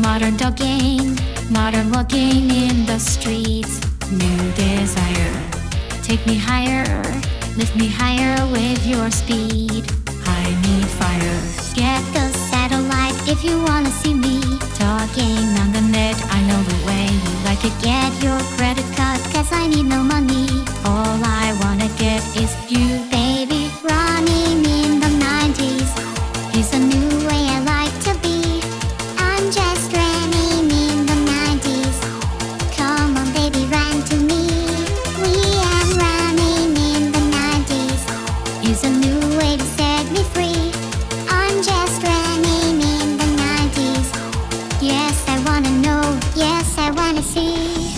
Modern talking, modern walking in the streets. New desire, take me higher, lift me higher with your speed. I need fire. Get the satellite if you wanna see me talking on the net. I know the way you like it. Get your credit card, cause I need no money. All I wanna get is you, baby. Running in the 90s is a new way I like to be. I'm just running in the 90s. Come on, baby, run to me. We are running in the 90s. Is a new way to set me free. I'm just running in the 90s. Yes, I wanna know. Yes, I wanna see.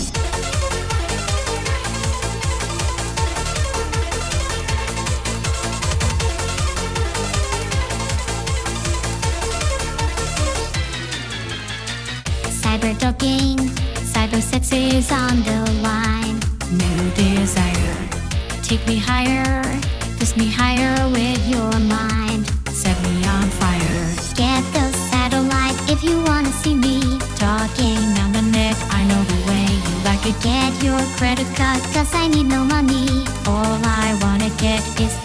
Cyber talking, cyber sex is on the line. New desire, take me higher, twist me higher with your mind. Set me on fire. Get the satellite if you wanna see me talking on the net. I know the way you like it. Get your credit card, cause I need no money. All I wanna get is